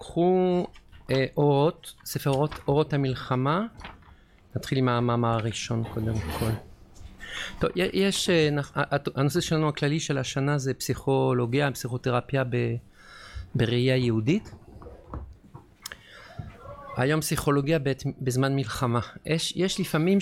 קחו אורות, ספר אורות המלחמה. נתחיל עם המאמר הראשון קודם כל. טוב, יש, הנושא שלנו הכללי של השנה זה פסיכולוגיה, פסיכותרפיה בראייה יהודית. היום פסיכולוגיה בזמן מלחמה. יש לפעמים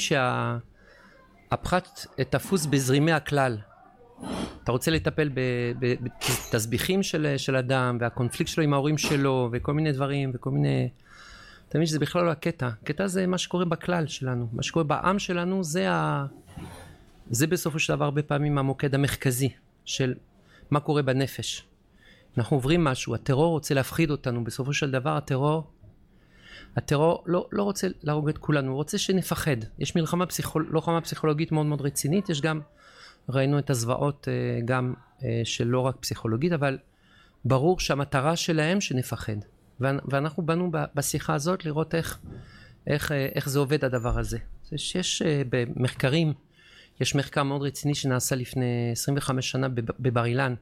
שהפחת תפוס בזרימי הכלל. אתה רוצה לטפל בתסביכים של אדם והקונפליקט שלו עם ההורים שלו וכל מיני דברים וכל מיני... אתה מבין שזה בכלל לא הקטע. הקטע זה מה שקורה בכלל שלנו. מה שקורה בעם שלנו זה בסופו של דבר הרבה פעמים המוקד המרכזי של מה קורה בנפש. אנחנו עוברים משהו, הטרור רוצה להפחיד אותנו. בסופו של דבר הטרור לא רוצה להרוג את כולנו, הוא רוצה שנפחד. יש מלחמה לוחמה פסיכולוגית מאוד מאוד רצינית, יש גם, ראינו את הזוועות גם של לא רק פסיכולוגית, אבל ברור שהמטרה שלהם שנפחד. ואנחנו באנו בשיחה הזאת לראות איך זה עובד הדבר הזה. יש במחקרים, יש מחקר מאוד רציני שנעשה לפני 25 שנה בבר אילן,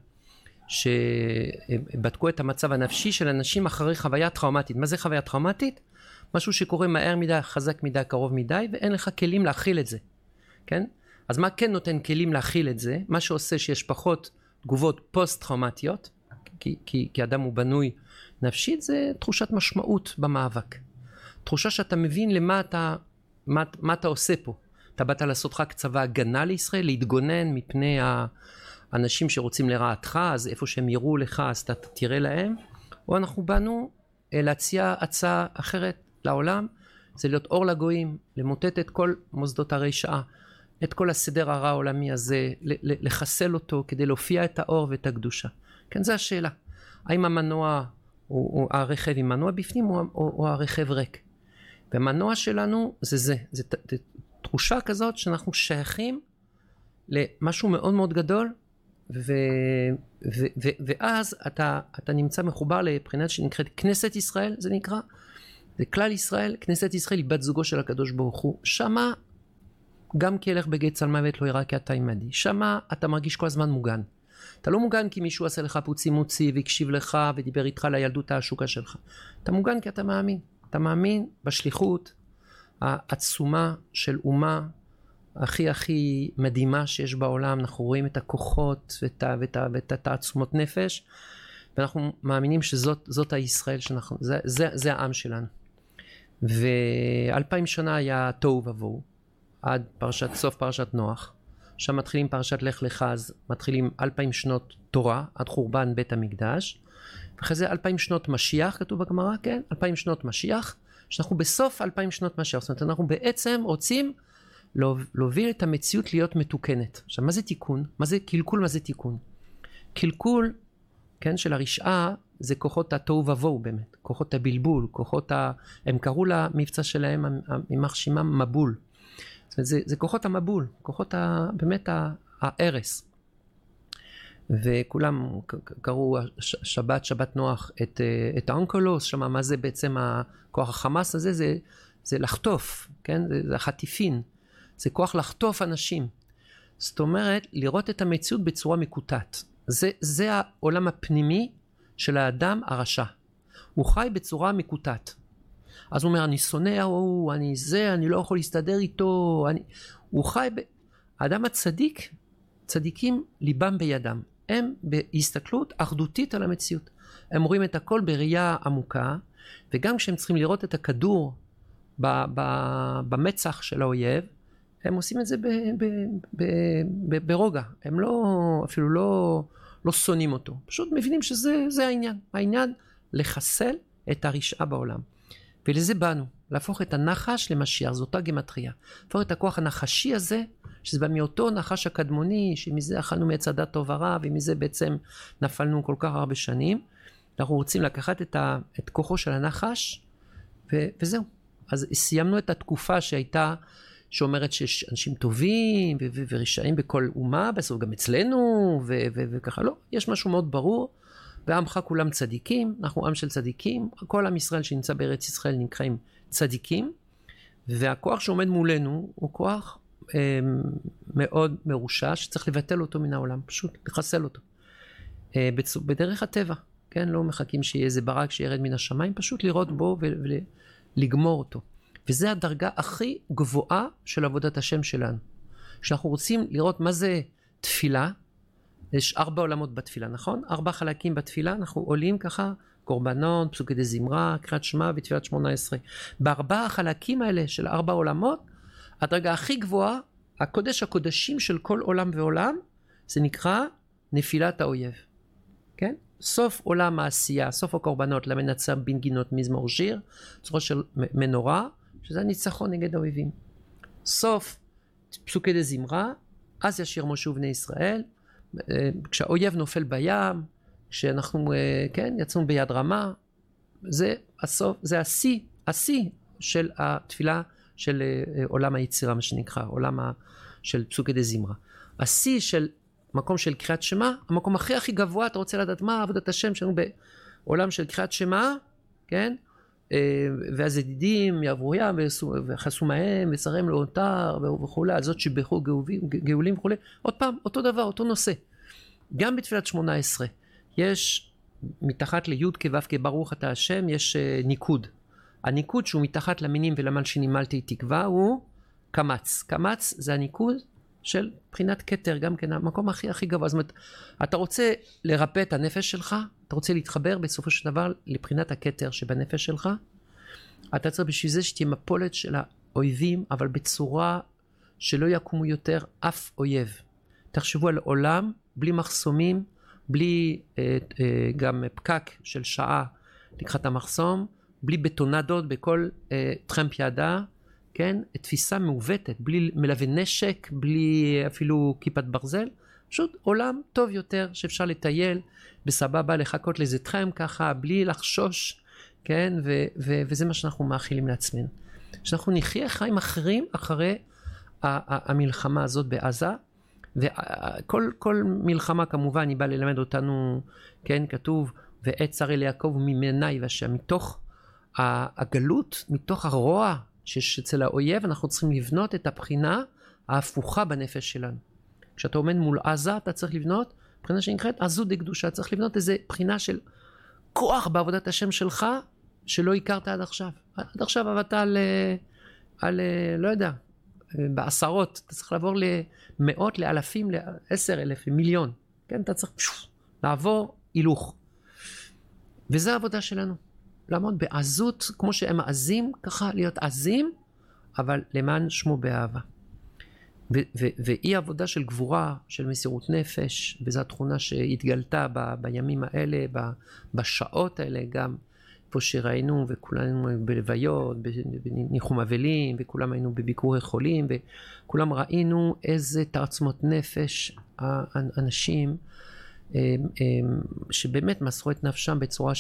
שבדקו את המצב הנפשי של אנשים אחרי חוויה טראומטית. מה זה חוויה טראומטית? משהו שקורה מהר מדי, חזק מדי, קרוב מדי, ואין לך כלים להכיל את זה. כן? אז מה כן נותן כלים להכיל את זה? מה שעושה שיש פחות תגובות פוסט-טראומטיות, כי אדם הוא בנוי נפשית, זה תחושת משמעות במאבק. תחושה שאתה מבין מה אתה עושה פה. אתה באת לעשות רק צבא הגנה לישראל, להתגונן מפני האנשים שרוצים לרעתך, אז איפה שהם יראו לך, אז אתה תראה להם. או אנחנו באנו להציע הצעה אחרת לעולם, זה להיות אור לגויים, למוטט את כל מוסדות הרשעה, את כל הסדר הרע העולמי הזה, לחסל אותו כדי להופיע את האור ואת הקדושה. כן, זו השאלה. האם המנוע, או הרכב עם מנוע בפנים, או הרכב ריק. והמנוע שלנו זה תחושה כזאת שאנחנו שייכים למשהו מאוד מאוד גדול, ואז אתה נמצא מחובר לבחינת שנקראת כנסת ישראל, זה נקרא, זה כלל ישראל, כנסת ישראל היא בת זוגו של הקדוש ברוך הוא. שמה, גם כי ילך בגיא צלמוות מוות לא ירא כי אתה עמדי. שמה אתה מרגיש כל הזמן מוגן. אתה לא מוגן כי מישהו עשה לך פוצי מוצי והקשיב לך ודיבר איתך לילדות העשוקה שלך. אתה מוגן כי אתה מאמין. אתה מאמין בשליחות העצומה של אומה הכי מדהימה שיש בעולם. אנחנו רואים את הכוחות ואת התעצומות נפש, ואנחנו מאמינים שזאת הישראל שאנחנו, זה העם שלנו. ו2000 שנה היה תוהו ובוהו, עד סוף פרשת נוח. שם מתחילים פרשת לך לך, אז מתחילים 2000 שנות תורה, עד חורבן בית המקדש. ואחרי זה 2000 שנות משיח, כתוב בגמרא, כן? 2000 שנות משיח, שאנחנו בסוף 2000 שנות משיח. זאת אומרת, אנחנו בעצם רוצים להוביל את המציאות להיות מתוקנת. עכשיו, מה זה תיקון? מה זה קלקול? מה זה תיקון? קלקול, כן, של הרשעה, זה כוחות התוהו ובוהו באמת. כוחות הבלבול, הם קראו למבצע שלהם, יימח שמם מבול. זאת אומרת, זה כוחות המבול, כוחות באמת ההרס. וכולם קראו שבת נוח את האונקולוס, שמה מה זה בעצם הכוח החמאס הזה, זה לחטוף, כן? זה החטיפין, זה כוח לחטוף אנשים. זאת אומרת, לראות את המציאות בצורה מקוטעת. זה העולם הפנימי של האדם הרשע. הוא חי בצורה מקוטעת. אז הוא אומר, אני שונא, אני לא יכול להסתדר איתו, הוא חי האדם הצדיק, צדיקים ליבם בידם. הם בהסתכלות אחדותית על המציאות. הם רואים את הכל בראייה עמוקה, וגם כשהם צריכים לראות את הכדור במצח של האויב, הם עושים את זה ברוגע. הם אפילו לא שונאים אותו. פשוט מבינים שזה העניין. העניין לחסל את הרשעה בעולם. ולזה באנו, להפוך את הנחש למשיח, זאת אותה גמטריה. להפוך את הכוח הנחשי הזה, שזה בא מאותו נחש הקדמוני, שמזה אכלנו מעץ הדת טוב ורע, ומזה בעצם נפלנו כל כך הרבה שנים. אנחנו רוצים לקחת את כוחו של הנחש, וזהו. אז סיימנו את התקופה שאומרת שיש אנשים טובים ורשעים בכל אומה, בסוף גם אצלנו, וככה לא. יש משהו מאוד ברור, ועמך כולם צדיקים, אנחנו עם של צדיקים, כל עם ישראל שנמצא בארץ ישראל נקראים צדיקים, והכוח שעומד מולנו הוא כוח מאוד מרושע, שצריך לבטל אותו מן העולם, פשוט לחסל אותו. בדרך הטבע, כן, לא מחכים שיהיה איזה ברק שירד מן השמיים, פשוט לראות בו ולגמור אותו. וזה הדרגה הכי גבוהה של עבודת השם שלנו. כשאנחנו רוצים לראות מה זה תפילה, יש 4 עולמות בתפילה, נכון? 4 חלקים בתפילה, אנחנו עולים ככה, קורבנות, פסוקי דה זמרה, קריאת שמע ותפילת 18. ב4 החלקים האלה של 4 עולמות, הדרגה הכי גבוהה, הקודש הקודשים של כל עולם ועולם, זה נקרא נפילת האויב. כן? סוף עולם העשייה, סוף הקורבנות, למנצח בנגינות מזמור שיר, צורה של מנורה, שזה הניצחון נגד האויבים. סוף פסוקי דה זמרה, אז ישיר משה ובני ישראל, כשהאויב נופל בים, כשאנחנו, כן, יצאנו ביד רמה, זה הסוף, זה השיא של התפילה של עולם היצירה, מה שנקרא, עולם של פסוקי דה זמרה. השיא של מקום של קריאת שמע, המקום הכי גבוה, אתה רוצה לדעת מה עבודת השם שלנו בעולם של קריאת שמע, כן? והזדידים יעברו ים וחסו מהם ושרם לאותר וכולי, על זאת שבחו גאולים וכולי. עוד פעם, אותו דבר, אותו נושא. גם בתפילת 18 יש מתחת לי' כו' כברוך אתה השם, יש ניקוד. הניקוד שהוא מתחת למינים ולמלשינים מלתי תקווה הוא קמץ. קמץ זה הניקוד של בחינת כתר, גם כן המקום הכי גבוה. זאת אומרת, אתה רוצה לרפא את הנפש שלך, אתה רוצה להתחבר בסופו של דבר לבחינת הכתר שבנפש שלך, אתה צריך בשביל זה שתהיה מפולת של האויבים, אבל בצורה שלא יקומו יותר אף אויב. תחשבו על עולם בלי מחסומים, בלי גם פקק של שעה לקחת המחסום, בלי בטונדות בכל טרמפיאדה, כן? תפיסה מעוותת, בלי מלווה נשק, בלי אפילו כיפת ברזל, פשוט עולם טוב יותר שאפשר לטייל בסבבה, לחכות לאיזה טרם ככה, בלי לחשוש, כן? וזה מה שאנחנו מאכילים לעצמנו. שאנחנו נחיה חיים אחרים אחרי המלחמה הזאת בעזה, וכל מלחמה כמובן היא באה ללמד אותנו, כן? כתוב, ועת שר אל יעקב ממנה יבשע, מתוך הגלות, מתוך הרוע שיש אצל האויב, אנחנו צריכים לבנות את הבחינה ההפוכה בנפש שלנו. כשאתה עומד מול עזה, אתה צריך לבנות בחינה שנקראת עזות דקדושה, צריך לבנות איזה בחינה של כוח בעבודת השם שלך, שלא הכרת עד עכשיו. עד עכשיו עבדת על לא יודע, בעשרות, אתה צריך לעבור למאות, לאלפים, ל10,000, למיליון. כן, אתה צריך לעבור הילוך. וזו העבודה שלנו. לעמוד בעזות, כמו שהם עזים, ככה להיות עזים, אבל למען שמו באהבה. והיא עבודה של גבורה, של מסירות נפש, וזו התכונה שהתגלתה בימים האלה, בשעות האלה גם, פה שראינו, וכולנו בלוויות, בניחום אבלים, וכולם היינו בביקורי חולים, וכולם ראינו איזה תעצומות נפש האנשים, שבאמת מסרו את נפשם בצורה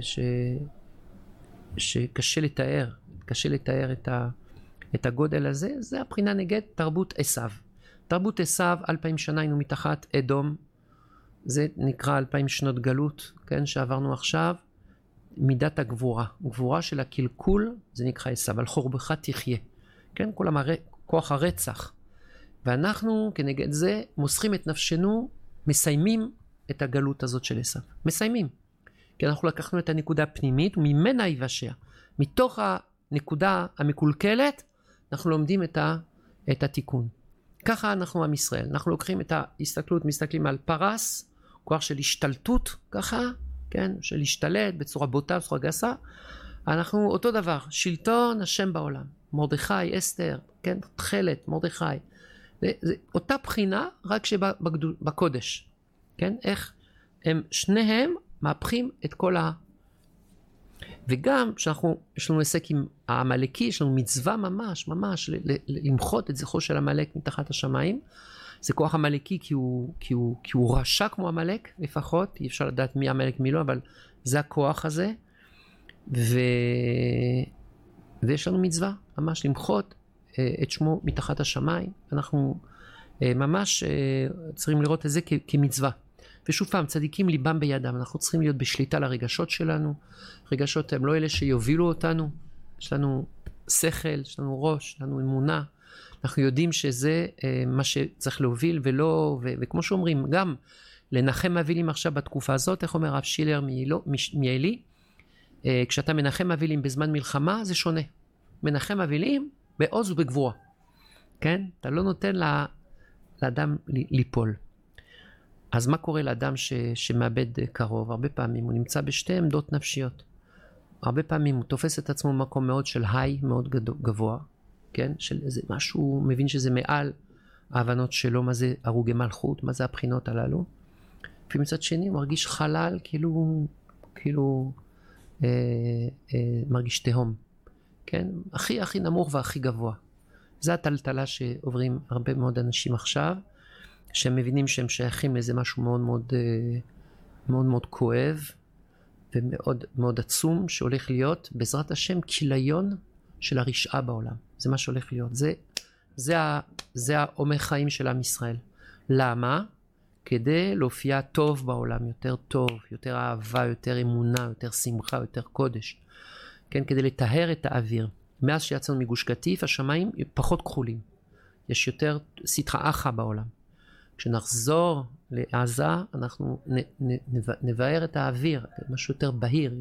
שקשה לתאר, קשה לתאר את הגודל הזה. זה הבחינה נגד תרבות עשיו. תרבות עשיו, 2000 שנה היינו מתחת אדום, זה נקרא 2000 שנות גלות, כן, שעברנו עכשיו. מידת הגבורה, גבורה של הקלקול, זה נקרא עשיו, על חורבך תחיה, כן, כל כוח הרצח. ואנחנו כנגד זה מוסרים את נפשנו, מסיימים את הגלות הזאת של עשיו, מסיימים. כי אנחנו לקחנו את הנקודה הפנימית, וממנה יבשע. מתוך הנקודה המקולקלת, אנחנו לומדים את התיקון. ככה אנחנו עם ישראל. אנחנו לוקחים את ההסתכלות, מסתכלים על פרס, כוח של השתלטות, ככה, כן, של להשתלט בצורה בוטה, בצורה גסה. אנחנו אותו דבר, שלטון השם בעולם. מרדכי, אסתר, כן, תכלת, מרדכי. זה אותה בחינה, רק שבקודש. כן, איך הם שניהם מהפכים את כל וגם יש לנו עסק עם העמלקי, יש לנו מצווה ממש, למחות את זכרו של עמלק מתחת השמיים. זה כוח עמלקי כי הוא רשע כמו עמלק, לפחות, אי אפשר לדעת מי עמלק מי לא, אבל זה הכוח הזה. ויש לנו מצווה, ממש למחות את שמו מתחת השמיים. אנחנו ממש צריכים לראות את זה כמצווה. ושוב פעם, צדיקים ליבם בידם, אנחנו צריכים להיות בשליטה לרגשות שלנו. רגשות הם לא אלה שיובילו אותנו, יש לנו שכל, יש לנו ראש, יש לנו אמונה, אנחנו יודעים שזה מה שצריך להוביל, וכמו שאומרים, גם לנחם אבלים עכשיו בתקופה הזאת, איך אומר הרב שילר מעלי? כשאתה מנחם אבלים בזמן מלחמה, זה שונה. מנחם אבלים בעוז ובגבורה. כן? אתה לא נותן לאדם ליפול. אז מה קורה לאדם שמאבד קרוב? הרבה פעמים הוא נמצא בשתי עמדות נפשיות. הרבה פעמים הוא תופס את עצמו במקום מאוד של היי, מאוד גבוה. כן? של איזה משהו, הוא מבין שזה מעל ההבנות שלו, מה זה הרוגי מלכות, מה זה הבחינות הללו. ומצד שני הוא מרגיש חלל, כאילו מרגיש תהום. כן? הכי נמוך והכי גבוה. זה הטלטלה שעוברים הרבה מאוד אנשים עכשיו, שהם מבינים שהם שייכים לאיזה משהו מאוד מאוד כואב, ומאוד מאוד עצום, שהולך להיות בעזרת השם כיליון של הרשעה בעולם. זה מה שהולך להיות. זה העומק חיים של עם ישראל. למה? כדי להופיע טוב בעולם, יותר טוב, יותר אהבה, יותר אמונה, יותר שמחה, יותר קודש. כן, כדי לטהר את האוויר. מאז שיצאנו מגוש קטיף, השמיים פחות כחולים. יש יותר סטרא אחרא בעולם. כשנחזור לעזה, אנחנו נבאר את האוויר, משהו יותר בהיר,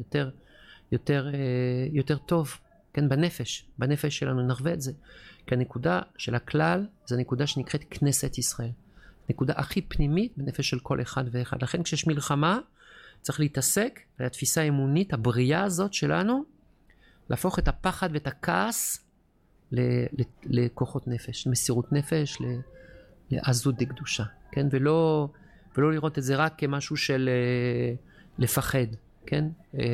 יותר טוב, כן, בנפש שלנו נחווה את זה. כי הנקודה של הכלל, זו הנקודה שנקראת כנסת ישראל. נקודה הכי פנימית בנפש של כל אחד ואחד. לכן כשיש מלחמה, צריך להתעסק, והתפיסה האמונית, הבריאה הזאת שלנו, להפוך את הפחד ואת הכעס לכוחות נפש, למסירות נפש, לעזות דקדושה, כן? ולא לראות את זה רק כמשהו של לפחד, כן?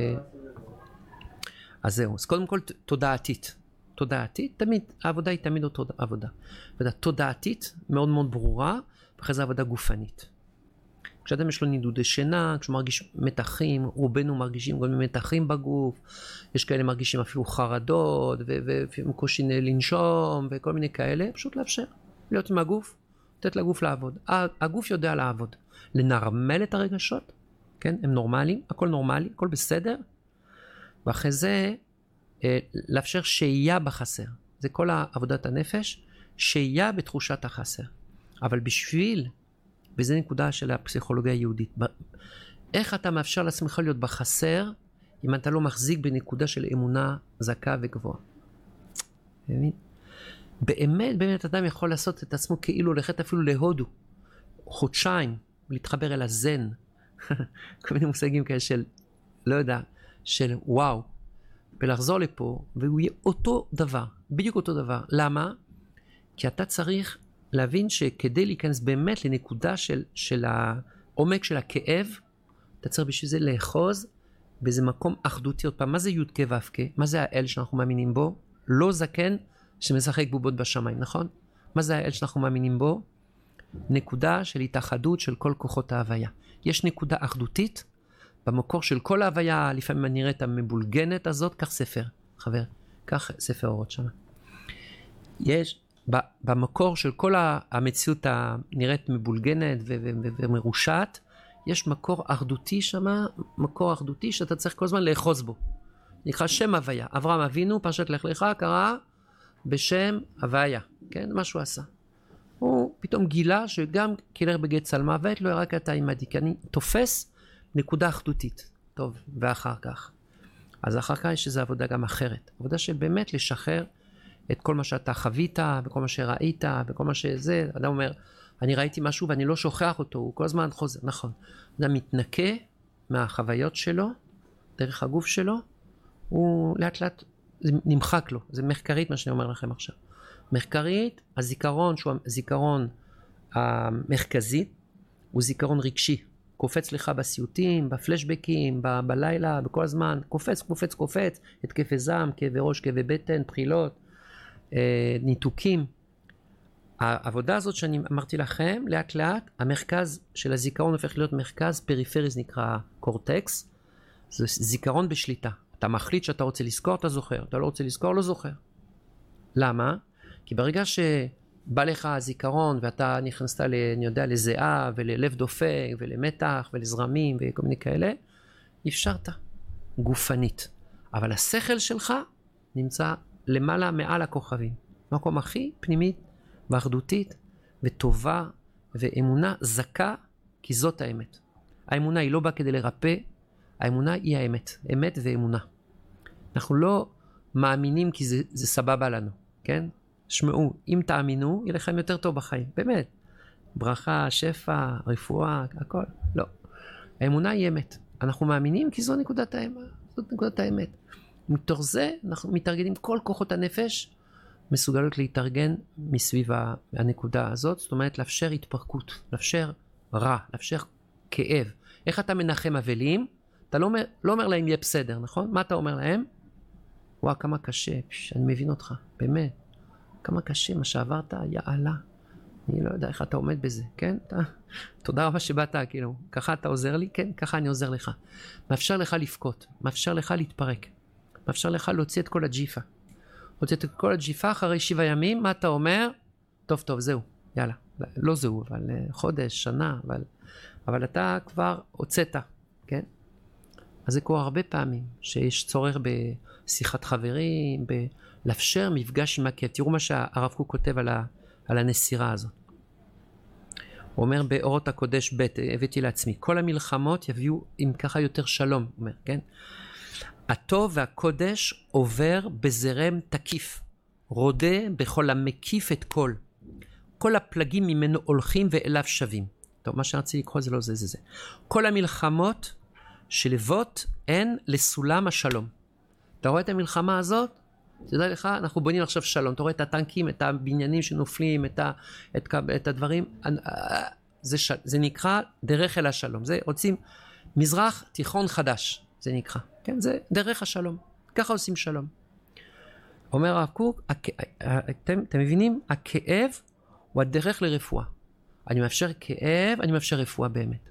אז זהו. אז קודם כל תודעתית, תמיד, העבודה היא תמיד אותו עבודה. עבודה תודעתית, מאוד מאוד ברורה, ואחרי זה עבודה גופנית. כשאדם יש לו נידודי שינה, כשהוא מרגיש מתחים, רובנו מרגישים גם מתחים בגוף, יש כאלה מרגישים אפילו חרדות, וקושי לנשום, וכל מיני כאלה, פשוט לאפשר, להיות עם הגוף, לתת לגוף לעבוד. הגוף יודע לעבוד, לנרמל את הרגשות, כן? הם נורמליים, הכל נורמלי, הכל בסדר, ואחרי זה, לאפשר שהייה בחסר. זה כל עבודת הנפש, שהייה בתחושת החסר. אבל בשביל, וזו נקודה של הפסיכולוגיה היהודית, איך אתה מאפשר לעצמך להיות בחסר, אם אתה לא מחזיק בנקודה של אמונה זכה וגבוהה. באמת אדם יכול לעשות את עצמו כאילו הולכת אפילו להודו, חודשיים, להתחבר אל הזן, כל מיני מושגים כאלה של, לא יודע, של וואו, ולחזור לפה, והוא יהיה אותו דבר, בדיוק אותו דבר. למה? כי אתה צריך להבין שכדי להיכנס באמת לנקודה של העומק של הכאב, אתה צריך בשביל זה לאחוז באיזה מקום אחדותי. עוד פעם, מה זה י' כ' ו' כ'? מה זה האל שאנחנו מאמינים בו? לא זקן שמשחק בובות בשמיים, נכון? מה זה האל שאנחנו מאמינים בו? נקודה של התאחדות של כל כוחות ההוויה. יש נקודה אחדותית במקור של כל ההוויה, לפעמים אני נראית המבולגנת הזאת, כך ספר, חבר, כך ספר אורות שם. יש במקור של כל המציאות הנראית מבולגנת ומרושעת, יש מקור אחדותי שם, מקור אחדותי שאתה צריך כל הזמן לאחוז בו. נקרא שם הוויה. אברהם אבינו, פרשת לך לך, קרא בשם הוויה. כן, מה שהוא עשה. הוא פתאום גילה שגם קילר בגט צלמוות, לא רק אתה עמדי, כי אני תופס נקודה אחדותית. טוב, ואחר כך. אז אחר כך יש איזו עבודה גם אחרת. עבודה שבאמת לשחרר את כל מה שאתה חווית, וכל מה שראית, וכל מה שזה. אדם אומר, אני ראיתי משהו ואני לא שוכח אותו, הוא כל הזמן חוזר. נכון. אדם מתנקה מהחוויות שלו, דרך הגוף שלו, הוא לאט לאט, זה נמחק לו. זה מחקרית מה שאני אומר לכם עכשיו. מחקרית, הזיכרון שהוא הזיכרון המרכזי, הוא זיכרון רגשי. קופץ לך בסיוטים, בפלשבקים, בלילה, בכל הזמן. קופץ. התקפי זעם, כאבי ראש, כאבי בטן, בחילות, ניתוקים. העבודה הזאת שאני אמרתי לכם, לאט לאט, המרכז של הזיכרון הופך להיות מרכז פריפרי, זה נקרא קורטקס. זה זיכרון בשליטה. אתה מחליט שאתה רוצה לזכור, אתה זוכר. אתה לא רוצה לזכור, לא זוכר. למה? כי ברגע שבא לך הזיכרון ואתה נכנסת, אני יודע, לזיעה וללב דופק ולמתח ולזרמים וכל מיני כאלה, אפשרת גופנית. אבל השכל שלך נמצא למעלה מעל הכוכבים. מקום הכי פנימית ואחדותית וטובה ואמונה זכה כי זאת האמת. האמונה היא לא באה כדי לרפא, האמונה היא האמת. אמת ואמונה. אנחנו לא מאמינים כי זה סבבה לנו, כן? שמעו, אם תאמינו, יהיה לכם יותר טוב בחיים. באמת. ברכה, שפע, רפואה, הכל. לא. האמונה היא אמת. אנחנו מאמינים כי זו נקודת האמת. זאת נקודת האמת. מתוך זה אנחנו מתארגנים, כל כוחות הנפש מסוגלות להתארגן מסביב הנקודה הזאת. זאת אומרת, לאפשר התפרקות, לאפשר רע, לאפשר כאב. איך אתה מנחם אבלים? אתה לא אומר להם יהיה בסדר, נכון? מה אתה אומר להם? וואו, כמה קשה, אני מבין אותך, באמת. כמה קשה מה שעברת, יאללה. אני לא יודע איך אתה עומד בזה, כן? תודה רבה שבאת, כאילו, ככה אתה עוזר לי, כן? ככה אני עוזר לך. מאפשר לך לפקות, מאפשר לך להתפרק, מאפשר לך להוציא את כל הג'יפה. להוציא את כל הג'יפה אחרי 7 ימים, מה אתה אומר? טוב, טוב, זהו, יאללה. לא זהו, אבל חודש, שנה, אבל אתה כבר הוצאת, כן? אז זה קורה הרבה פעמים, שיש צורך בשיחת חברים, לאפשר מפגש עם הכאב. תראו מה שהרב קוק כותב על הנסירה הזאת. הוא אומר באורות הקודש ב', הבאתי לעצמי, כל המלחמות יביאו עם ככה יותר שלום, הוא אומר, כן? הטוב והקודש עובר בזרם תקיף, רודה בכל המקיף את כל הפלגים ממנו הולכים ואליו שווים. טוב, מה שרציתי לקרוא זה לא זה. כל המלחמות שלבות הן לסולם השלום. אתה רואה את המלחמה הזאת? תדע לך, אנחנו בונים עכשיו שלום. אתה רואה את הטנקים, את הבניינים שנופלים, את הדברים. זה נקרא דרך אל השלום. זה רוצים מזרח תיכון חדש, זה נקרא. כן, זה דרך השלום. ככה עושים שלום. אומר הרב קוק, אתם מבינים? הכאב הוא הדרך לרפואה. אני מאפשר כאב, אני מאפשר רפואה באמת.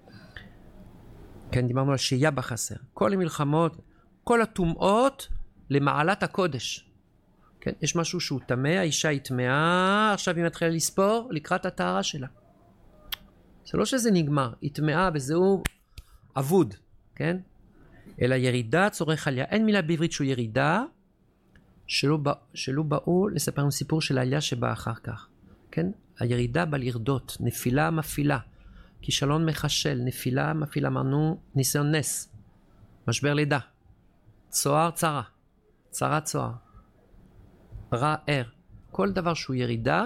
כן, דיברנו על שהייה בחסר. כל המלחמות, כל הטומאות למעלת הקודש. כן, יש משהו שהוא טמא, האישה היא טמאה, עכשיו היא מתחילה לספור לקראת הטהרה שלה. זה לא שזה נגמר, היא טמאה וזהו אבוד, כן? אלא ירידה צורך עלייה. אין מילה בעברית שהוא ירידה, שלא באו לספר לנו סיפור של העלייה שבאה אחר כך. כן? הירידה בא לרדות, נפילה מפילה, כישלון מחשל, נפילה מפילה, אמרנו ניסיון נס, משבר לידה, צוער צרה, צרה צוער, רע ער, כל דבר שהוא ירידה,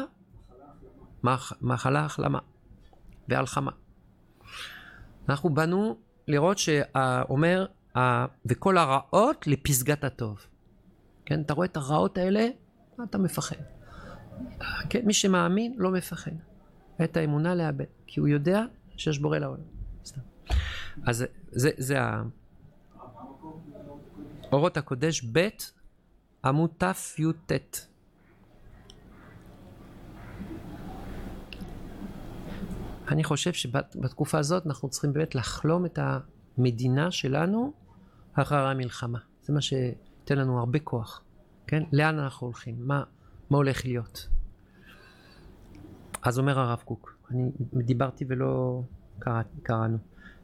מחלה החלמה והלחמה. אנחנו באנו לראות שאומר, וכל הרעות לפסגת הטוב. כן, אתה רואה את הרעות האלה, אתה מפחד. כן, מי שמאמין לא מפחד. את האמונה לאבד, כי הוא יודע שיש בורא לעולם. אז זה אורות הקודש ב' עמוד ת"ט. אני חושב שבתקופה הזאת אנחנו צריכים באמת לחלום את המדינה שלנו אחרי המלחמה. זה מה שייתן לנו הרבה כוח. כן? לאן אנחנו הולכים? מה הולך להיות? אז אומר הרב קוק, אני דיברתי ולא קראנו.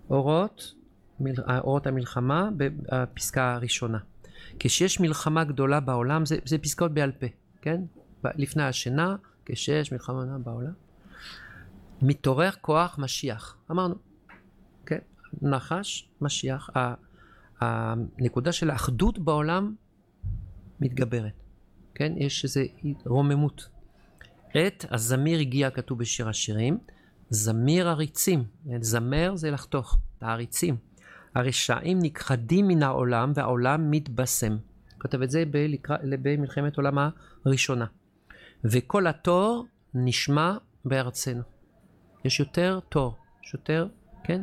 אורות המלחמה בפסקה הראשונה. כשיש מלחמה גדולה בעולם, זה פסקאות בעל פה, כן? לפני השינה, כשיש מלחמה גדולה בעולם, מתעורר כוח משיח. אמרנו, כן? נחש, משיח. הנקודה של האחדות בעולם מתגברת. כן? יש איזו רוממות. עת הזמיר הגיע, כתוב בשיר השירים, זמיר הריצים. זמר זה לחתוך, העריצים. הרשעים נכחדים מן העולם והעולם מתבשם. כתב את זה במלחמת העולם הראשונה. וכל התור נשמע בארצנו. יש יותר תור, יש יותר, כן?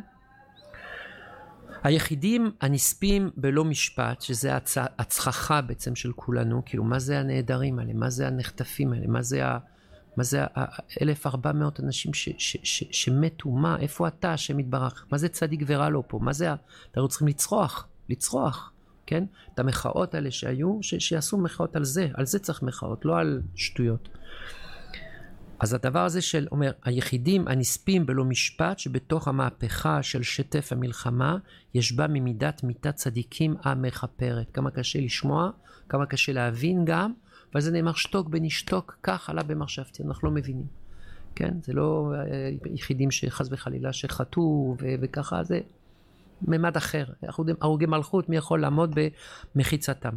היחידים הנספים בלא משפט, שזה הצחחה בעצם של כולנו, כאילו מה זה הנהדרים האלה, מה זה הנחטפים האלה, מה זה 1,400 אנשים שמתו, מה, איפה אתה השם יתברך, מה זה צדיק ורע לו פה, מה זה, אנחנו צריכים לצרוח, כן? את המחאות האלה שהיו, שיעשו מחאות על זה צריך מחאות, לא על שטויות. אז הדבר הזה אומר, היחידים הנספים בלא משפט, שבתוך המהפכה של שטף המלחמה, יש בה ממידת מיתת צדיקים המחפרת. כמה קשה לשמוע, כמה קשה להבין גם, אבל זה נאמר שתוק בנשתוק, כך עלה במחשבתי, אנחנו לא מבינים. כן? זה לא יחידים שחס וחלילה שחטאו וככה, זה ממד אחר. אנחנו יודעים, הרוגי מלכות, מי יכול לעמוד במחיצתם.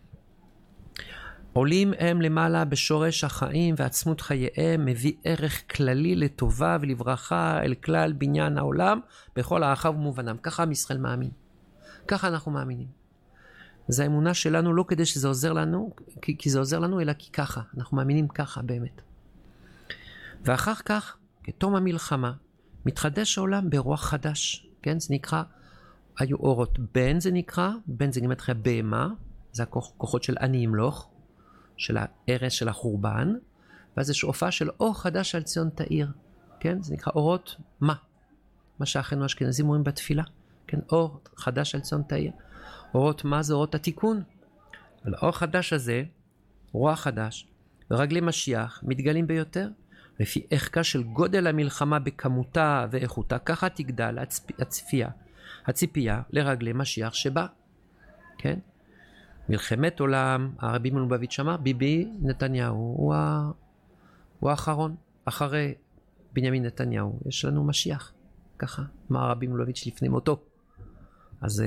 עולים הם למעלה בשורש החיים ועצמות חייהם, מביא ערך כללי לטובה ולברכה אל כלל בניין העולם, בכל הערכה ומובנם. ככה עם ישראל מאמין. ככה אנחנו מאמינים. זו האמונה שלנו לא כדי שזה עוזר לנו, כי זה עוזר לנו, אלא כי ככה. אנחנו מאמינים ככה באמת. ואחר כך, כתום המלחמה, מתחדש העולם ברוח חדש. כן? זה נקרא, היו אורות בן זה נקרא, בן זה גימטריה בהמה, זה הכוחות של אני ימלוך, של ההרס של החורבן, ואז יש הופעה של אור חדש על ציון תאיר. כן? זה נקרא אורות מה שאחינו האשכנזים אומרים בתפילה. כן? אור חדש על ציון תאיר. אורות מה? זה אורות התיקון. אבל האור חדש הזה, רוח חדש, ורגלי משיח מתגלים ביותר. לפי ערכה של גודל המלחמה בכמותה ואיכותה, ככה תגדל הציפייה לרגלי משיח שבא. כן? מלחמת עולם, הרבי מלובביץ' אמר, ביבי נתניהו הוא האחרון. אחרי בנימין נתניהו יש לנו משיח. ככה אמר הרבי מלובביץ' לפני מותו. אז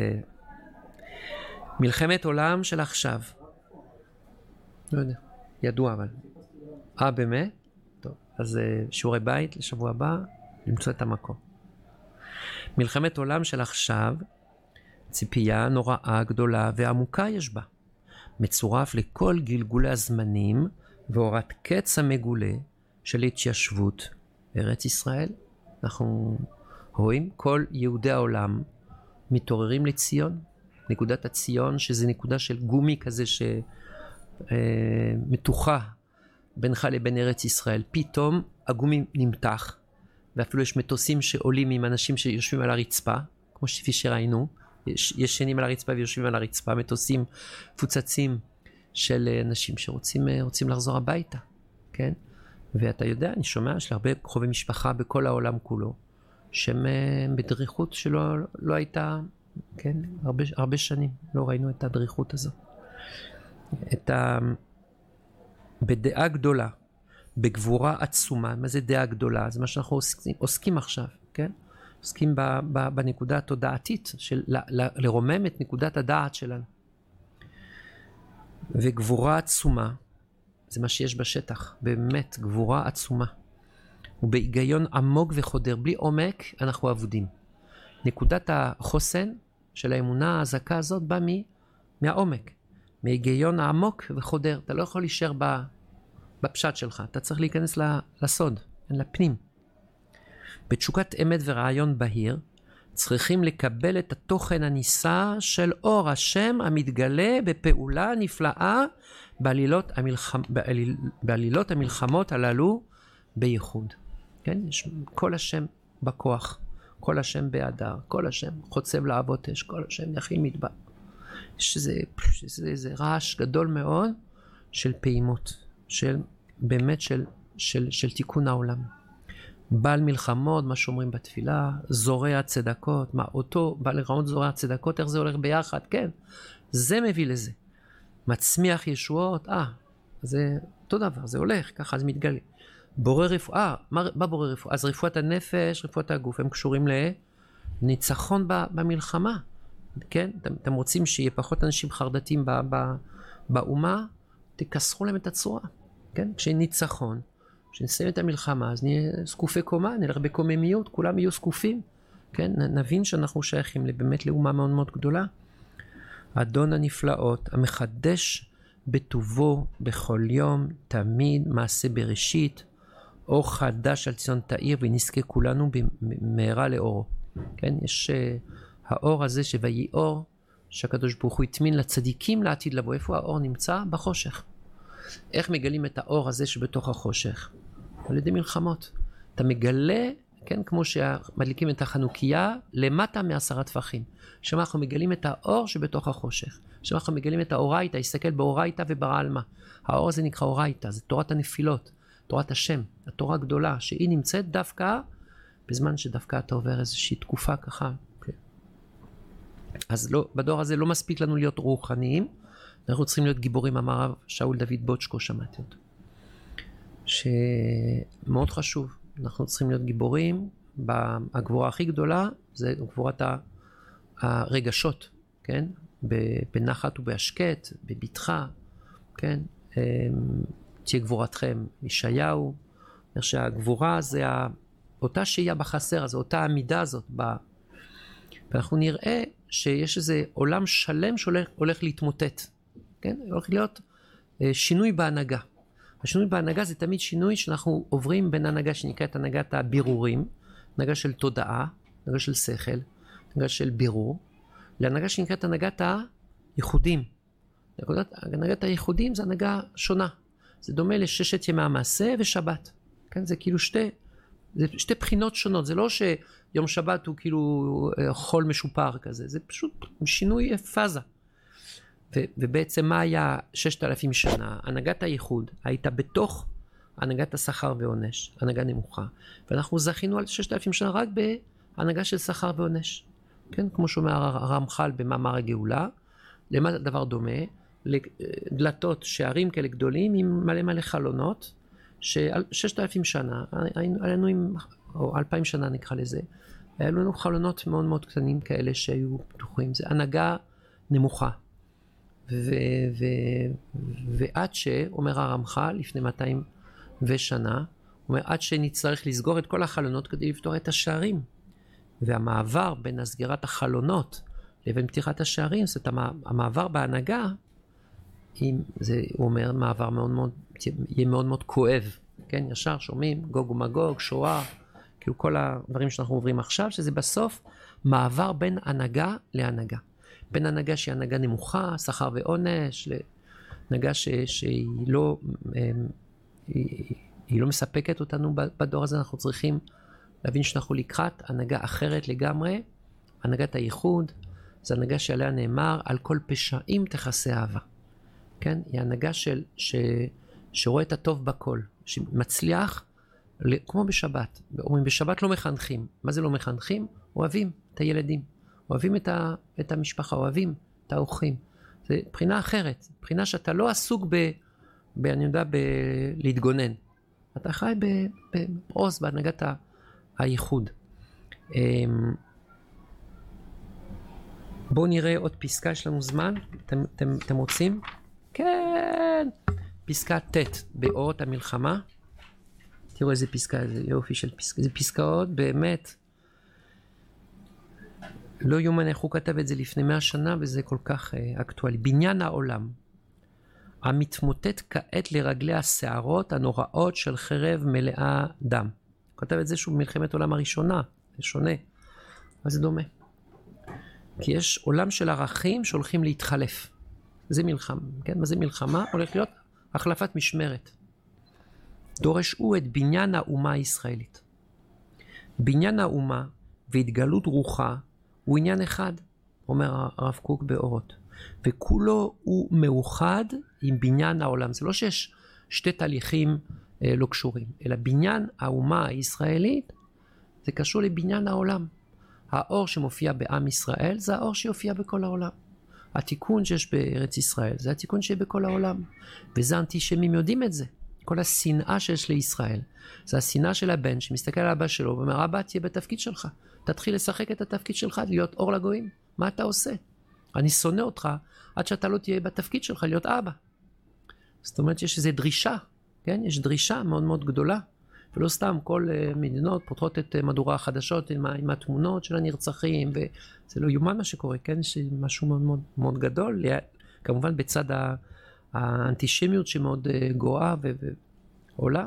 מלחמת עולם של עכשיו. לא יודע, ידוע אבל. באמת? טוב, אז שיעורי בית לשבוע הבא, למצוא את המקום. מלחמת עולם של עכשיו, ציפייה נוראה גדולה ועמוקה יש בה. מצורף לכל גלגולי הזמנים והורת קץ המגולה של התיישבות ארץ ישראל. אנחנו רואים כל יהודי העולם מתעוררים לציון. נקודת הציון שזה נקודה של גומי כזה שמתוחה בינך לבין ארץ ישראל. פתאום הגומי נמתח ואפילו יש מטוסים שעולים עם אנשים שיושבים על הרצפה, כמו שראינו. ישנים על הרצפה ויושבים על הרצפה, מטוסים פוצצים של אנשים שרוצים לחזור הביתה, כן? ואתה יודע, אני שומע, יש להרבה קרובי משפחה בכל העולם כולו, שהם בדריכות שלא לא הייתה, כן? הרבה שנים לא ראינו את הדריכות הזו. בדעה גדולה, בגבורה עצומה. מה זה דעה גדולה? זה מה שאנחנו עוסקים עכשיו, כן? עוסקים בנקודה התודעתית של לרומם את נקודת הדעת שלנו. וגבורה עצומה, זה מה שיש בשטח, באמת גבורה עצומה. ובהיגיון עמוק וחודר, בלי עומק אנחנו עבודים. נקודת החוסן של האמונה הזכה הזאת באה מהעומק, מהיגיון העמוק וחודר. אתה לא יכול להישאר בפשט שלך, אתה צריך להיכנס לסוד, לפנים. בתשוקת אמת ורעיון בהיר, צריכים לקבל את התוכן הניסה של אור השם המתגלה בפעולה נפלאה בעלילות המלחמות הללו בייחוד. כן? יש כל השם בכוח, כל השם בהדר, כל השם חוצב להבות אש, כל השם יכיל מדבר. יש איזה רעש גדול מאוד של פעימות, באמת של תיקון העולם. בעל מלחמות, מה שאומרים בתפילה, זורע צדקות. מה, אותו בעל מלחמות זורע צדקות, איך זה הולך ביחד? כן, זה מביא לזה. מצמיח ישועות, זה אותו דבר, זה הולך, ככה זה מתגלה. בורא רפואה, מה בורא רפואה? אז רפואת הנפש, רפואת הגוף, הם קשורים לניצחון במלחמה. כן, אתם רוצים שיהיה פחות אנשים חרדתיים באומה, תכסחו להם את הצורה. כן, כשניצחון, כשנסיים את המלחמה, אז נהיה סקופי קומה, נלך בקוממיות, כולם יהיו סקופים. כן, נבין שאנחנו שייכים באמת לאומה מאוד מאוד גדולה. אדון הנפלאות, המחדש בטובו בכל יום, תמיד מעשה בראשית, אור חדש על ציון תאיר, ונזכה כולנו במהרה לאורו. כן, יש האור הזה שויהי אור, שהקדוש ברוך הוא יטמין לצדיקים לעתיד לבוא. איפה האור נמצא? בחושך. איך מגלים את האור הזה שבתוך החושך? על ידי מלחמות. אתה מגלה, כן, כמו שמדליקים את החנוכיה, למטה מ10 טפחים. שם אנחנו מגלים את האור שבתוך החושך. שם אנחנו מגלים את האורייתא, הסתכל באורייתא וברעלמא. האור הזה נקרא אורייתא, זה תורת הנפילות, תורת השם, התורה הגדולה, שהיא נמצאת דווקא, בזמן שדווקא אתה עובר איזושהי תקופה ככה. אז לא, בדור הזה לא מספיק לנו להיות רוחניים, אנחנו צריכים להיות גיבורים. אמר הרב שאול דוד בוצ'קו, שמעתי אותו, שמאוד חשוב אנחנו צריכים להיות גיבורים. הגבורה הכי גדולה זה גבורת הרגשות, כן? בנחת ובהשקט, בבטחה, כן? תהיה גבורתכם. ישעיהו, אומר שהגבורה זה אותה שהייה בחסר, זו אותה עמידה הזאת. ואנחנו נראה שיש איזה עולם שלם שהולך להתמוטט, כן? הולך להיות שינוי בהנהגה. השינוי בהנהגה זה תמיד שינוי שאנחנו עוברים בין הנהגה שנקראת הנהגת הבירורים, הנהגה של תודעה, הנהגה של שכל, הנהגה של בירור, להנהגה שנקראת הנהגת הייחודים. הנהגת הייחודים זה הנהגה שונה. זה דומה לששת ימי המעשה ושבת. כן? זה כאילו שתי בחינות שונות. זה לא שיום שבת הוא כאילו חול משופר כזה. זה פשוט שינוי פאזה. ובעצם מה היה 6,000 שנה? הנהגת הייחוד הייתה בתוך הנהגת השכר ועונש, הנהגה נמוכה. ואנחנו זכינו על 6,000 שנה רק בהנהגה של שכר ועונש. כן? כמו שאומר הרמח"ל במאמר הגאולה, למה הדבר דומה? לדלתות, שערים כאלה גדולים עם מלא חלונות, שעל 6,000 שנה, עלינו עם, או 2,000 שנה נקרא לזה, היה לנו חלונות מאוד מאוד קטנים כאלה שהיו פתוחים. זה הנהגה נמוכה. ועד שאומר הרמח"ל לפני 200 ושנה, אומר עד שנצטרך לסגור את כל החלונות כדי לפתור את השערים. והמעבר בין הסגירת החלונות לבין פתיחת השערים, זאת אומרת, המעבר בהנהגה, זה, הוא אומר, מעבר מאוד מאוד, יהיה מאוד מאוד כואב. כן, ישר שומעים, גוג ומגוג, שואה, כאילו כל הדברים שאנחנו עוברים עכשיו, שזה בסוף מעבר בין הנהגה להנהגה. בין הנהגה שהיא הנהגה נמוכה, שכר ועונש, להנהגה שהיא לא, היא לא מספקת אותנו בדור הזה. אנחנו צריכים להבין שאנחנו לקראת הנהגה אחרת לגמרי, הנהגת הייחוד. זו הנהגה שעליה נאמר, על כל פשעים תכסה אהבה. כן? היא הנהגה שרואה את הטוב בכל, שמצליח, כמו בשבת. אומרים, בשבת לא מחנכים. מה זה לא מחנכים? אוהבים את הילדים. אוהבים את המשפחה, אוהבים את האורחים. זה בחינה אחרת. בחינה שאתה לא עסוק אני יודע, להתגונן. אתה חי בפרוס, בהנהגת הייחוד. בואו נראה עוד פסקה, יש לנו זמן. אתם רוצים? כן! פסקה ט' באורות המלחמה. תראו איזה פסקה, איזה יופי של פסקה. זה פסקאות באמת לא יומן איך הוא כתב את זה לפני 100 שנה, וזה כל כך אקטואלי. בניין העולם המתמוטט כעת לרגלי השערות הנוראות של חרב מלאה דם. הוא כתב את זה שהוא מלחמת עולם הראשונה, זה שונה. אבל זה דומה. כי יש עולם של ערכים שהולכים להתחלף. זה מלחמה, כן? מה זה מלחמה? הולך להיות החלפת משמרת. דורש הוא את בניין האומה הישראלית. בניין האומה והתגלות רוחה הוא עניין אחד, אומר הרב קוק באורות. וכולו הוא מאוחד עם בניין העולם. זה לא שיש שתי תהליכים לא קשורים, אלא בניין האומה הישראלית זה קשור לבניין העולם. האור שמופיע בעם ישראל זה האור שיופיע בכל העולם. התיקון שיש בארץ ישראל זה התיקון שיהיה בכל העולם. וזה אנטישמים יודעים את זה. כל השנאה שיש לישראל זה השנאה של הבן שמסתכל על אבא שלו ואומר, אבא תהיה בתפקיד שלך, תתחיל לשחק את התפקיד שלך, להיות אור לגויים. מה אתה עושה? אני שונא אותך עד שאתה לא תהיה בתפקיד שלך להיות אבא. זאת אומרת יש איזו דרישה, כן? יש דרישה מאוד מאוד גדולה, ולא סתם כל מדינות פותחות את מהדורה החדשות עם התמונות של הנרצחים, וזה לא יומן מה שקורה, כן? יש משהו מאוד מאוד, מאוד גדול, כמובן בצד האנטישמיות שמאוד גואה ועולה,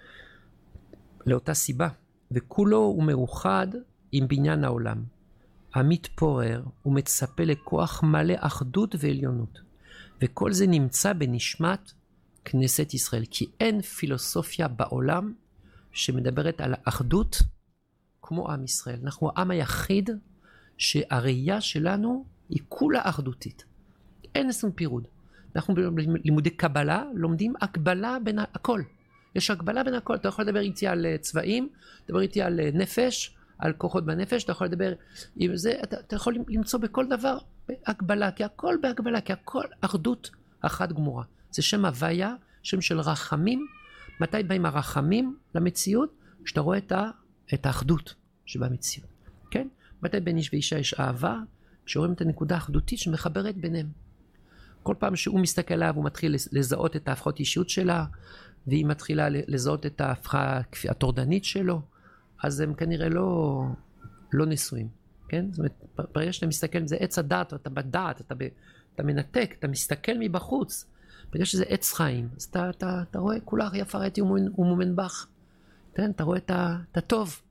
לאותה סיבה. וכולו הוא מאוחד עם בניין העולם. המתפורר ומצפה לכוח מלא אחדות ועליונות. וכל זה נמצא בנשמת כנסת ישראל. כי אין פילוסופיה בעולם שמדברת על האחדות כמו עם ישראל. אנחנו העם היחיד שהראייה שלנו היא כולה אחדותית. אין אצלנו פירוד. אנחנו בלימודי קבלה לומדים הקבלה בין הכל. יש הקבלה בין הכל. אתה יכול לדבר איתי על צבעים, תדבר איתי על נפש, על כוחות בנפש, אתה יכול לדבר עם זה, אתה יכול למצוא בכל דבר בהקבלה, כי הכל בהקבלה, כי הכל אחדות אחת גמורה. זה שם הוויה, שם של רחמים. מתי באים הרחמים למציאות? שאתה רואה את האחדות שבמציאות. כן? מתי בין איש ואישה יש אהבה, כשרואים את הנקודה האחדותית שמחברת ביניהם. כל פעם שהוא מסתכל עליו, הוא מתחיל לזהות את ההפכות אישיות שלה, והיא מתחילה לזהות את ההפכה הטורדנית שלו, אז הם כנראה לא נשואים. כן? זאת אומרת, ברגע שאתה מסתכל, זה עץ הדעת, אתה בדעת, אתה מנתק, אתה מסתכל מבחוץ. ברגע שזה עץ חיים, אז אתה רואה, כולך יפה ראיתי ומומן בך. אתה רואה את הטוב.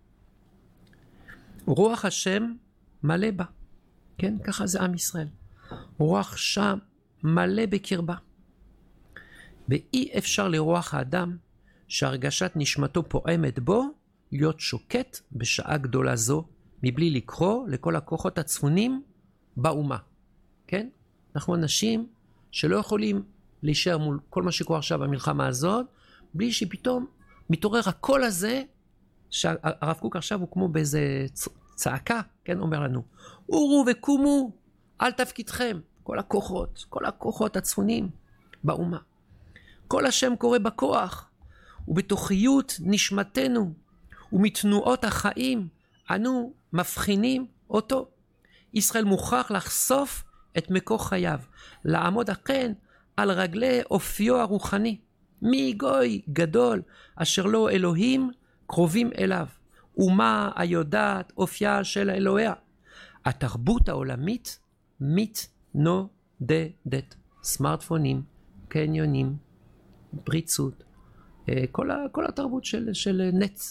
רוח השם מלא בה. כן? ככה זה עם ישראל. רוח שם מלא בקרבה. ואי אפשר לרוח האדם שהרגשת נשמתו פועמת בו להיות שוקט בשעה גדולה זו, מבלי לקרוא לכל הכוחות הצפונים באומה. כן? אנחנו אנשים שלא יכולים להישאר מול כל מה שקורה עכשיו במלחמה הזאת, בלי שפתאום מתעורר הקול הזה, שהרב קוק עכשיו הוא כמו באיזה צעקה, כן, אומר לנו, אורו וקומו על תפקידכם, כל הכוחות הצפונים באומה. כל השם קורא בכוח, ובתוכיות נשמתנו, ומתנועות החיים, אנו מבחינים אותו. ישראל מוכרח לחשוף את מקור חייו, לעמוד אכן על רגלי אופיו הרוחני, מי גוי גדול אשר לו אלוהים קרובים אליו, ומה היודעת אופייה של אלוהיה. התרבות העולמית מתנודדת. סמארטפונים, קניונים, פריצות, כל התרבות של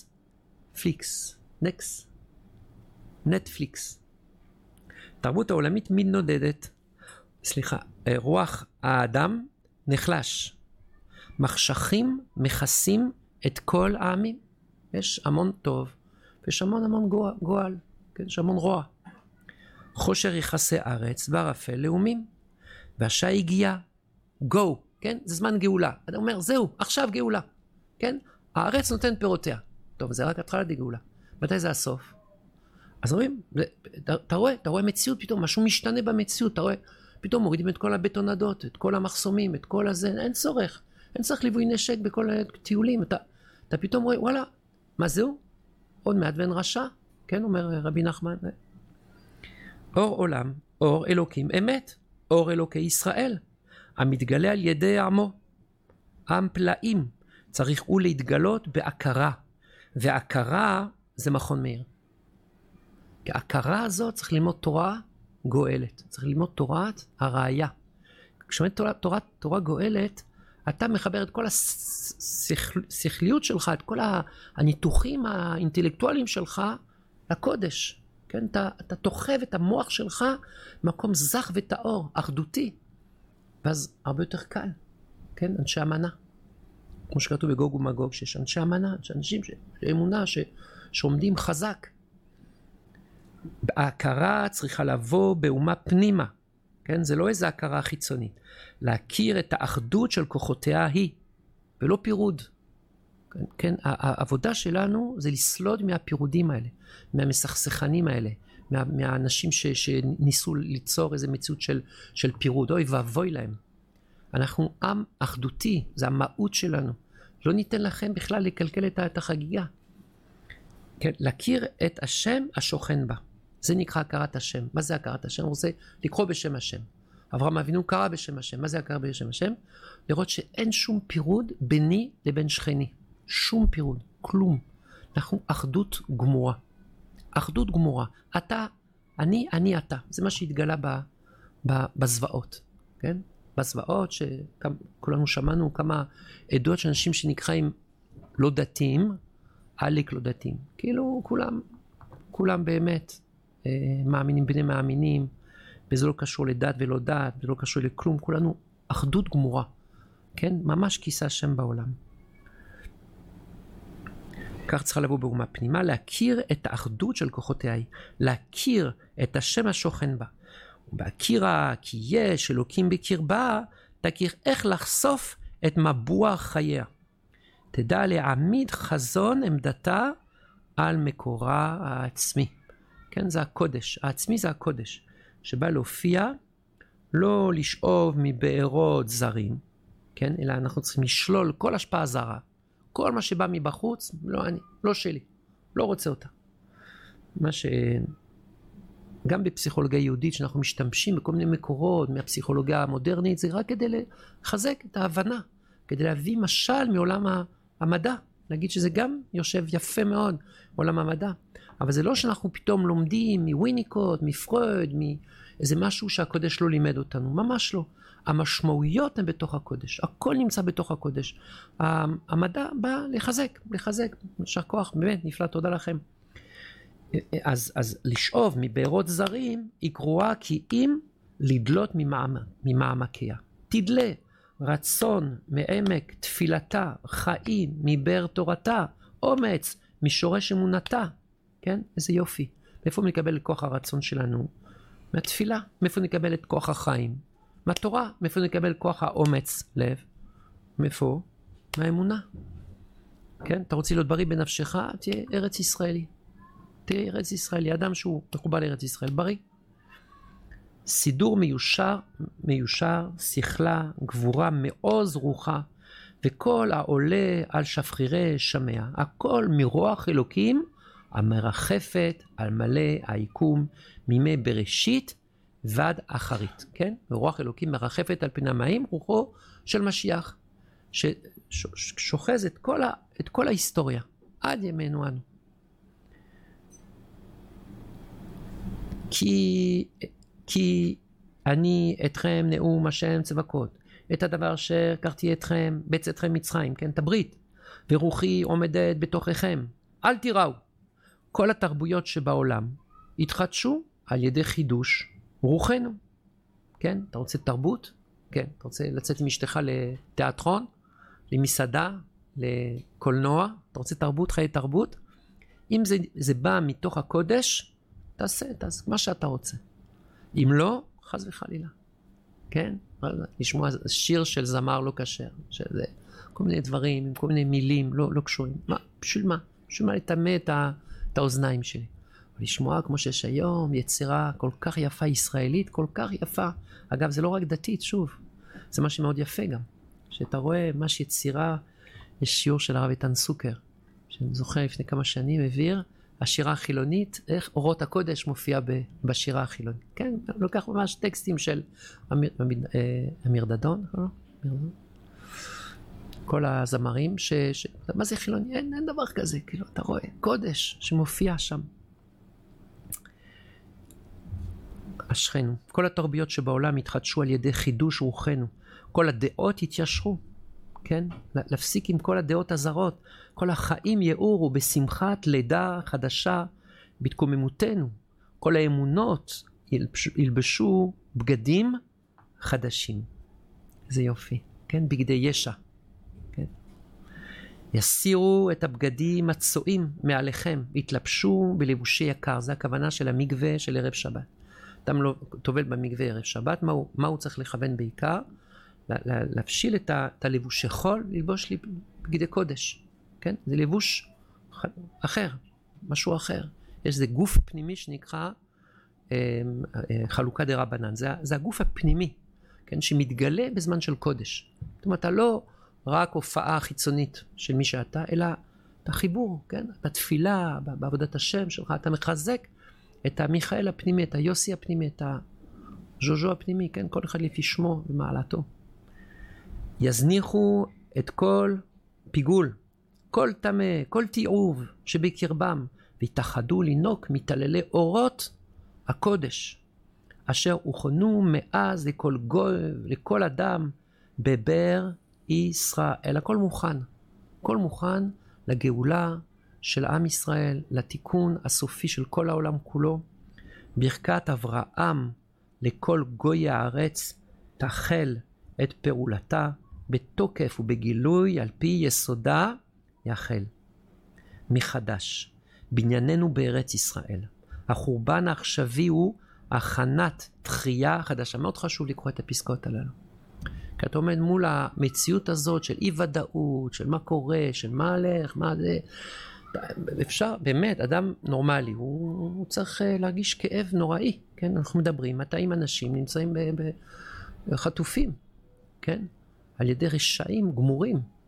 נטפליקס. התרבות העולמית מתנודדת. רוח האדם נחלש. מחשכים מכסים את כל העמים. יש המון טוב, ויש המון גועל, כן? יש המון רוע. חושר יחסי ארץ וערפל לאומים. והשעה הגיעה, גו, כן? זה זמן גאולה. אתה אומר, זהו, עכשיו גאולה. כן? הארץ נותן פירותיה. טוב, זה רק התחלת גאולה. מתי זה הסוף? אז רואים, אתה רואה מציאות פתאום, משהו משתנה במציאות, אתה רואה, פתאום מורידים את כל הבטונדות, את כל המחסומים, את כל הזה, אין צריך ליווי נשק בכל הטיולים, אתה פתאום רואה, וואלה, מה זהו? עוד מעט ואין רשע, כן, אומר רבי נחמן. אור עולם, אור אלוקים אמת, אור אלוקי ישראל, המתגלה על ידי עמו. עם פלאים, צריך הוא להתגלות בהכרה, והכרה זה מכון מאיר. כי ההכרה הזאת צריך ללמוד תורה גואלת, צריך ללמוד תורת הראיה. כשאומרת תורה גואלת, אתה מחבר את כל השכליות שלך, את כל הניתוחים האינטלקטואליים שלך לקודש. כן? אתה תוחב את המוח שלך במקום זך וטהור, אחדותי. ואז הרבה יותר קל. כן? אנשי אמנה. כמו שכתוב בגוג ומגוג, שיש אנשי אמנה, אנשים שאמונה שעומדים חזק. ההכרה צריכה לבוא באומה פנימה. כן? זה לא איזו הכרה חיצונית. להכיר את האחדות של כוחותיה היא, ולא פירוד. כן? העבודה שלנו זה לסלוד מהפירודים האלה, מהמסכסכנים האלה, מהאנשים שניסו ליצור איזו מציאות של פירוד. אוי ואבוי להם. אנחנו עם אחדותי, זה המהות שלנו. לא ניתן לכם בכלל לקלקל את החגיגה. כן? להכיר את השם השוכן בה. זה נקרא הכרת השם. מה זה הכרת השם? הוא רוצה לקרוא בשם השם. אברהם אבינו קרא בשם השם. מה זה הכרה בשם השם? לראות שאין שום פירוד ביני לבין שכני. שום פירוד. כלום. אנחנו אחדות גמורה. אחדות גמורה. אתה, אני אתה. זה מה שהתגלה בזוועות. כן? בזוועות שכולנו שמענו כמה עדות של אנשים שנקראים לא דתיים, עליק לא דתיים. כאילו כולם באמת מאמינים בני מאמינים, וזה לא קשור לדת ולא דת, זה לא קשור לכלום, כולנו אחדות גמורה, כן? ממש כיסא השם בעולם. כך צריכה לבוא באומה פנימה, להכיר את האחדות של כוחותיה, להכיר את השם השוכן בה. ובהכירה כי יש אלוקים בקרבה, תכיר איך לחשוף את מבוע חייה. תדע להעמיד חזון עמדתה על מקורה העצמי. כן, זה הקודש. העצמי זה הקודש. שבא להופיע, לא לשאוב מבארות זרים, כן, אלא אנחנו צריכים לשלול כל השפעה זרה, כל מה שבא מבחוץ, לא אני, לא שלי, לא רוצה אותה. מה גם בפסיכולוגיה יהודית, שאנחנו משתמשים בכל מיני מקורות מהפסיכולוגיה המודרנית, זה רק כדי לחזק את ההבנה, כדי להביא משל מעולם המדע, להגיד שזה גם יושב יפה מאוד בעולם המדע. אבל זה לא שאנחנו פתאום לומדים מוויניקוט, מפרויד, מאיזה משהו שהקודש לא לימד אותנו, ממש לא. המשמעויות הן בתוך הקודש, הכל נמצא בתוך הקודש. המדע בא לחזק, יישר כוח, באמת נפלא, תודה לכם. אז לשאוב מבארות זרים היא גרועה, כי אם לדלות ממעמקיה. תדלה רצון מעמק תפילתה, חיים מבאר תורתה, אומץ משורש אמונתה. כן? איזה יופי. מאיפה נקבל את כוח הרצון שלנו? מהתפילה. מאיפה נקבל את כוח החיים? מהתורה. מאיפה נקבל כוח האומץ לב? מאיפה? מהאמונה. כן? אתה רוצה להיות בריא בנפשך? תהיה ארץ ישראלי. תהיה ארץ ישראלי. אדם שהוא מחובר לארץ ישראל, בריא. סידור מיושר, שכלה, גבורה, מעוז רוחה, וכל העולה על שפחירי שמע. הכל מרוח אלוקים, המרחפת על מלא היקום מימי בראשית ועד אחרית, כן? רוח אלוקים מרחפת על פני המים, רוחו של משיח, ששוחז את כל ההיסטוריה, עד ימינו אנו. כי אני אתכם נאום השם צבקות, את הדבר שהכרתי אתכם בצאתכם מצרים, כן? את הברית, ורוחי עומדת בתוככם, אל תיראו. כל התרבויות שבעולם התחדשו על ידי חידוש רוחנו. כן? אתה רוצה תרבות? כן. אתה רוצה לצאת עם אשתך לתיאטרון, למסעדה, לקולנוע? אתה רוצה תרבות, חיי תרבות? אם זה בא מתוך הקודש, תעשה מה שאתה רוצה. אם לא, חס וחלילה. כן? לשמוע שיר של זמר לא כשר, שזה כל מיני דברים, עם כל מיני מילים לא קשורים. מה? בשביל מה? בשביל מה לטמא את האוזניים שלי. לשמוע כמו שיש היום, יצירה כל כך יפה ישראלית, כל כך יפה. אגב, זה לא רק דתית, שוב. זה משהו מאוד יפה גם. שאתה רואה ממש יצירה, יש שיעור של הרב איתן סוכר, שאני זוכר לפני כמה שנים, העביר, השירה החילונית, איך אורות הקודש מופיע בשירה החילונית. כן, לוקח ממש טקסטים של אמיר דדון, כל הזמרים, מה זה חילוני? אין דבר כזה, כאילו, אתה רואה, קודש שמופיע שם. אשכנו, כל התרביות שבעולם התחדשו על ידי חידוש רוחנו, כל הדעות התיישרו, כן? להפסיק עם כל הדעות הזרות, כל החיים יאורו בשמחת לידה חדשה בתקוממותנו, כל האמונות ילבשו בגדים חדשים. זה יופי, כן? בגדי ישע. כן? יסירו את הבגדים הצועים מעליכם, והתלבשו בלבושי יקר. זה הכוונה של המקווה של ערב שבת. אדם לא טובל במקווה ערב שבת, מה הוא צריך לכוון בעיקר? להפשיל את הלבושי חול, ללבוש בגדי קודש. כן? זה לבוש אחר, משהו אחר. יש איזה גוף פנימי שנקרא חלוקה דרבנן. זה הגוף הפנימי, כן? שמתגלה בזמן של קודש. זאת אומרת, אתה לא רק הופעה חיצונית של מי שאתה, אלא אתה חיבור, כן? בתפילה, בעבודת השם שלך, אתה מחזק את המיכאל הפנימי, את היוסי הפנימי, את הז'וז'ו הפנימי, כן? כל אחד לפי שמו ומעלתו. יזניחו את כל פיגול, כל טמא, כל תיעוב שבקרבם, והתאחדו לינוק מתעללי אורות הקודש, אשר הוכנו מאז לכל גוי, לכל אדם, בבאר ישראל. הכל מוכן, הכל מוכן לגאולה של עם ישראל, לתיקון הסופי של כל העולם כולו. ברכת אברהם לכל גוי הארץ תחל את פעולתה בתוקף ובגילוי על פי יסודה יחל. מחדש, בנייננו בארץ ישראל. החורבן העכשווי הוא הכנת תחייה חדשה. מאוד חשוב לקרוא את הפסקאות הללו. כי אתה עומד מול המציאות הזאת של אי ודאות, של מה קורה, של מה הלך, מה זה. אפשר, באמת, אדם נורמלי, הוא צריך להרגיש כאב נוראי, כן? אנחנו מדברים, 200 אנשים נמצאים חטופים, כן? על ידי רשעים גמורים.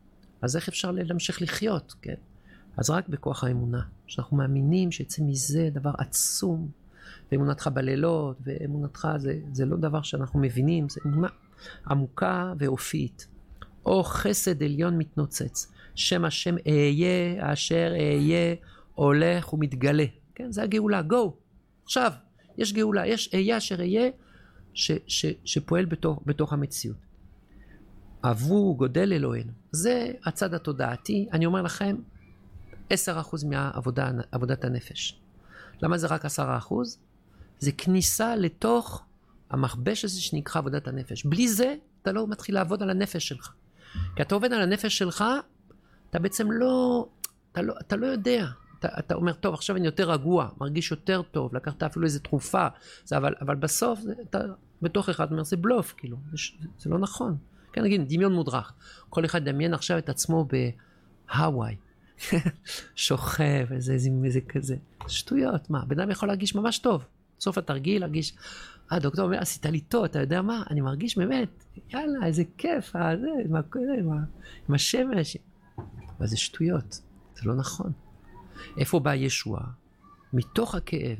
אז איך אפשר להמשיך לחיות, כן? אז רק בכוח האמונה, שאנחנו מאמינים שיצא מזה דבר עצום, ואמונתך בלילות, ואמונתך זה לא דבר שאנחנו מבינים, זה אמונה עמוקה ואופית. או חסד עליון מתנוצץ, שם השם אהיה, אשר אהיה, הולך ומתגלה. כן, זה הגאולה, גו. עכשיו, יש גאולה, יש אהיה אשר אהיה, שפועל בתוך המציאות. אבו גודל אלוהינו. זה הצד התודעתי, אני אומר לכם, 10% מעבודת הנפש. למה זה רק 10%? זה כניסה לתוך המכבש הזה שנקרא עבודת הנפש. בלי זה, אתה לא מתחיל לעבוד על הנפש שלך. כי אתה עובד על הנפש שלך, אתה בעצם אתה לא יודע. אתה אומר, טוב, עכשיו אני יותר רגוע, מרגיש יותר טוב, לקחת אפילו איזו תרופה, אבל בסוף, אתה בתוך אחד אומר, זה בלוף, כאילו, זה לא נכון. כן, נגיד, דמיון מודרך. כל אחד דמיין עכשיו את עצמו בהוואי. שוכב, איזה כזה. שטויות, מה? בן אדם יכול להרגיש ממש טוב. סוף התרגיל, להרגיש, דוקטור אומר, עשית לי טוב, אתה יודע מה? אני מרגיש באמת, יאללה, איזה כיף, עם השמש. אבל זה שטויות, זה לא נכון. איפה בא ישוע? מתוך הכאב,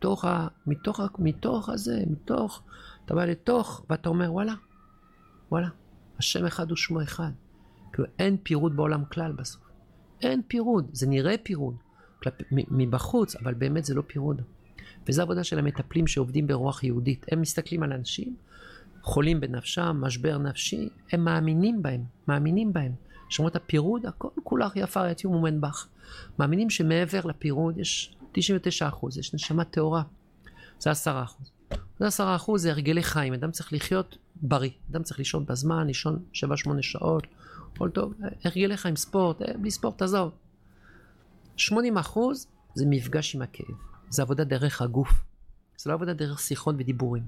מתוך הזה, אתה בא לתוך, ואתה אומר, וואלה, השם אחד ושמו אחד. כאילו, אין פירוד בעולם כלל בסוף. אין פירוד, זה נראה פירוד מבחוץ, אבל באמת זה לא פירוד. וזו עבודה של המטפלים שעובדים ברוח יהודית. הם מסתכלים על אנשים, חולים בנפשם, משבר נפשי, הם מאמינים בהם. שמות הפירוד, הכל כולך יפה יתיום ומנבח. מאמינים שמעבר לפירוד יש 99%, יש נשמה תאורה. זה 10%. זה 10%, זה הרגלי חיים. אדם צריך לחיות בריא. אדם צריך לישון בזמן, לישון 7-8 שעות. כל טוב, הרגלי חיים, ספורט, בלי ספורט, תעזוב. 80% זה מפגש עם הכאב. זה עבודה דרך הגוף. זה לא עבודה דרך שיחות ודיבורים.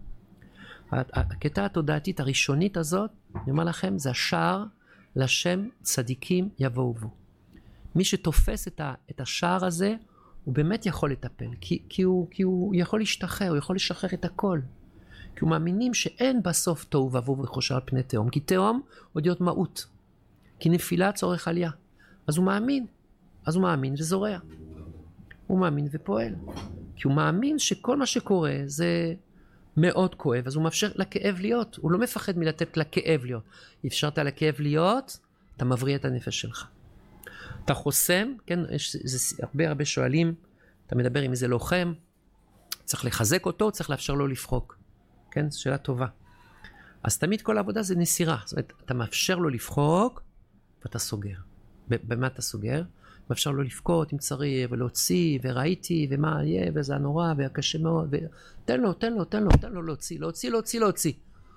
הקטע התודעתית הראשונית הזאת, אני אומר לכם, זה השער לשם צדיקים יבואו בו. מי שתופס את השער הזה, הוא באמת יכול לטפל. כי הוא יכול להשתחרר, הוא יכול לשחרר את הכל. כי הוא מאמינים שאין בסוף תוהו ובוהו וחושך על פני תהום. כי תהום עוד להיות מהות. כי נפילה צורך עלייה. אז הוא מאמין וזורע. הוא מאמין ופועל. כי הוא מאמין שכל מה שקורה זה מאוד כואב, אז הוא מאפשר לכאב להיות. הוא לא מפחד מלתת לכאב להיות. אפשרת לכאב להיות, אתה מבריא את הנפש שלך. אתה חוסם, כן, זה הרבה שואלים, אתה מדבר עם איזה לוחם, צריך לחזק אותו, צריך לאפשר לו לפחוק. כן, זו שאלה טובה. אז תמיד כל העבודה זה נסירה. זאת אומרת, אתה מאפשר לו לפחוק, ואתה סוגר. במה אתה סוגר? מאפשר לו לפקות אם צריך, ולהוציא, וראיתי, ומה יהיה, וזה הנורא, והקשה מאוד, תן לו להוציא.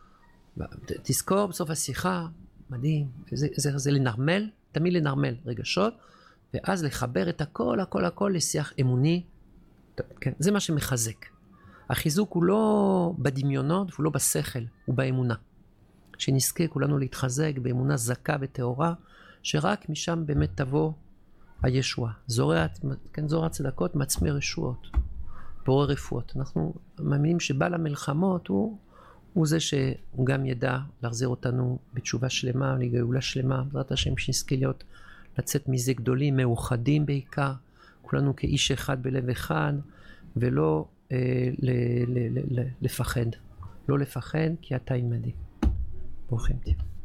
תזכור בסוף השיחה, מדהים, זה לנרמל, תמיד לנרמל רגשות, ואז לחבר את הכל לשיח אמוני, כן, זה מה שמחזק. החיזוק הוא לא בדמיונות, הוא לא בשכל, הוא באמונה. שנזכה כולנו להתחזק באמונה זכה וטהורה, שרק משם באמת תבוא הישועה. זורע צדקות, מעצמי רשועות, בורא רפואות. אנחנו מאמינים שבעל המלחמות הוא זה שהוא גם ידע להחזיר אותנו בתשובה שלמה, לגאולה שלמה, בעזרת השם שנזכה לצאת מזה גדולים, מאוחדים בעיקר, כולנו כאיש אחד בלב אחד, ולא לפחד. לא לפחד, כי אתה עמדי. ברוכים תהיו.